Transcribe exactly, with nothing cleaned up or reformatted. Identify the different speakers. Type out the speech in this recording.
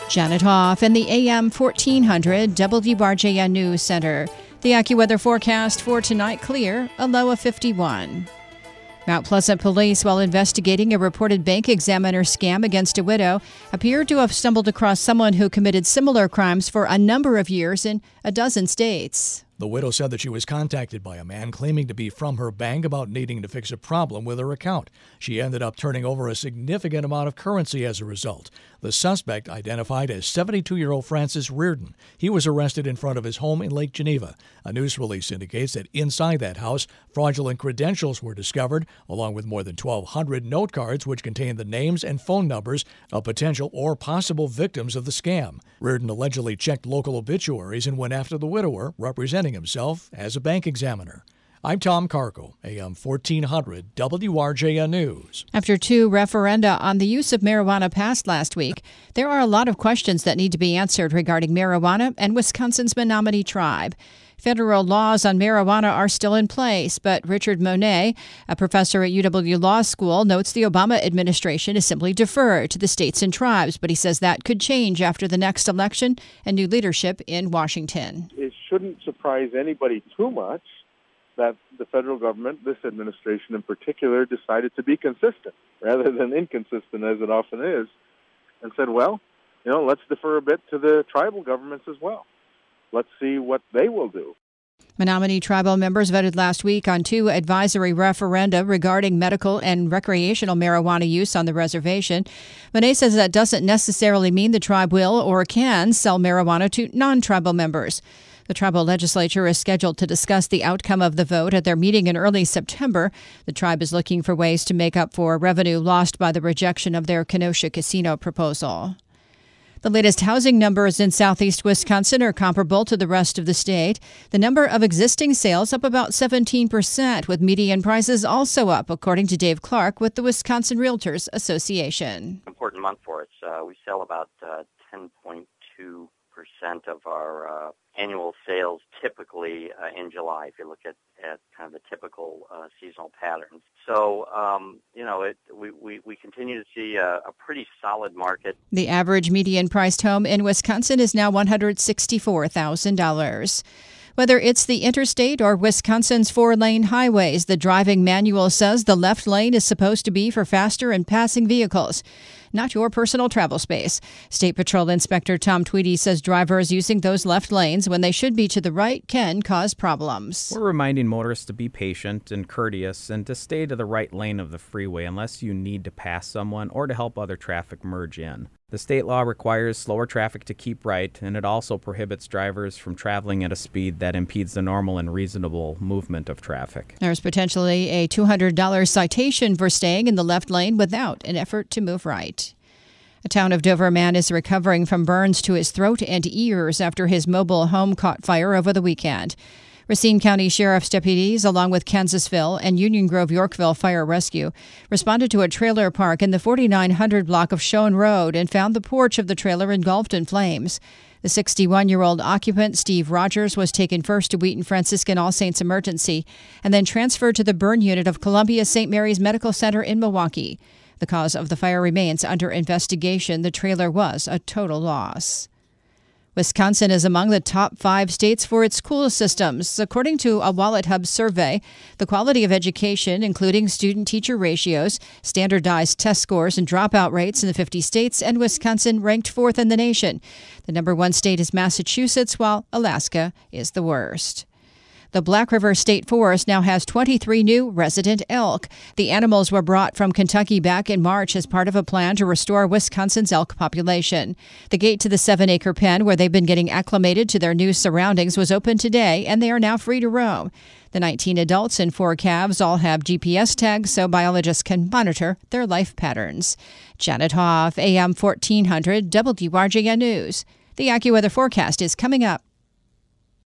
Speaker 1: Janet Hoff in the A M fourteen hundred W R J N News Center. The AccuWeather forecast for tonight: clear, a low of fifty-one. Mount Pleasant police, while investigating a reported bank examiner scam against a widow, appeared to have stumbled across someone who committed similar crimes for a number of years in a dozen states.
Speaker 2: The widow said that she was contacted by a man claiming to be from her bank about needing to fix a problem with her account. She ended up turning over a significant amount of currency as a result. The suspect, identified as seventy-two-year-old Francis Reardon, he was arrested in front of his home in Lake Geneva. A news release indicates that inside that house, fraudulent credentials were discovered, along with more than twelve hundred note cards which contained the names and phone numbers of potential or possible victims of the scam. Reardon allegedly checked local obituaries and went after the widower, representing himself as a bank examiner. I'm Tom Carco, A M fourteen hundred W R J N News.
Speaker 1: After two referenda on the use of marijuana passed last week, there are a lot of questions that need to be answered regarding marijuana and Wisconsin's Menominee Tribe. Federal laws on marijuana are still in place, but Richard Monet, a professor at U W Law School, notes the Obama administration is simply deferred to the states and tribes, but he says that could change after the next election and new leadership in Washington.
Speaker 3: It shouldn't surprise anybody too much that the federal government, this administration in particular, decided to be consistent rather than inconsistent as it often is, and said, well, you know, let's defer a bit to the tribal governments as well. Let's see what they will do.
Speaker 1: Menominee tribal members voted last week on two advisory referenda regarding medical and recreational marijuana use on the reservation. Monet says that doesn't necessarily mean the tribe will or can sell marijuana to non-tribal members. The tribal legislature is scheduled to discuss the outcome of the vote at their meeting in early September. The tribe is looking for ways to make up for revenue lost by the rejection of their Kenosha casino proposal. The latest housing numbers in southeast Wisconsin are comparable to the rest of the state. The number of existing sales up about seventeen percent, with median prices also up, according to Dave Clark with the Wisconsin Realtors Association.
Speaker 4: Important month for us. Uh, we sell about uh, ten point two percent of our uh, annual sales typically uh, in July, if you look at, at kind of the typical uh, seasonal patterns. So, um, you know, it, we, we, we continue to see a, a pretty solid market.
Speaker 1: The average median priced home in Wisconsin is now one hundred sixty-four thousand dollars. Whether it's the interstate or Wisconsin's four-lane highways, the driving manual says the left lane is supposed to be for faster and passing vehicles, not your personal travel space. State Patrol Inspector Tom Tweedy says drivers using those left lanes when they should be to the right can cause problems.
Speaker 5: We're reminding motorists to be patient and courteous and to stay to the right lane of the freeway unless you need to pass someone or to help other traffic merge in. The state law requires slower traffic to keep right, and it also prohibits drivers from traveling at a speed that impedes the normal and reasonable movement of traffic.
Speaker 1: There's potentially a two hundred dollars citation for staying in the left lane without an effort to move right. A town of Dover man is recovering from burns to his throat and ears after his mobile home caught fire over the weekend. Racine County Sheriff's deputies, along with Kansasville and Union Grove Yorkville Fire Rescue, responded to a trailer park in the forty-nine hundred block of Schoen Road and found the porch of the trailer engulfed in flames. The sixty-one-year-old occupant, Steve Rogers, was taken first to Wheaton Franciscan All Saints Emergency and then transferred to the burn unit of Columbia Saint Mary's Medical Center in Milwaukee. The cause of the fire remains under investigation. The trailer was a total loss. Wisconsin is among the top five states for its school systems. According to a WalletHub survey, the quality of education, including student-teacher ratios, standardized test scores, and dropout rates in the fifty states, and Wisconsin ranked fourth in the nation. The number one state is Massachusetts, while Alaska is the worst. The Black River State Forest now has twenty-three new resident elk. The animals were brought from Kentucky back in March as part of a plan to restore Wisconsin's elk population. The gate to the seven-acre pen, where they've been getting acclimated to their new surroundings, was open today, and they are now free to roam. The nineteen adults and four calves all have G P S tags, so biologists can monitor their life patterns. Janet Hoff, A M fourteen hundred W R J N News. The AccuWeather forecast is coming up.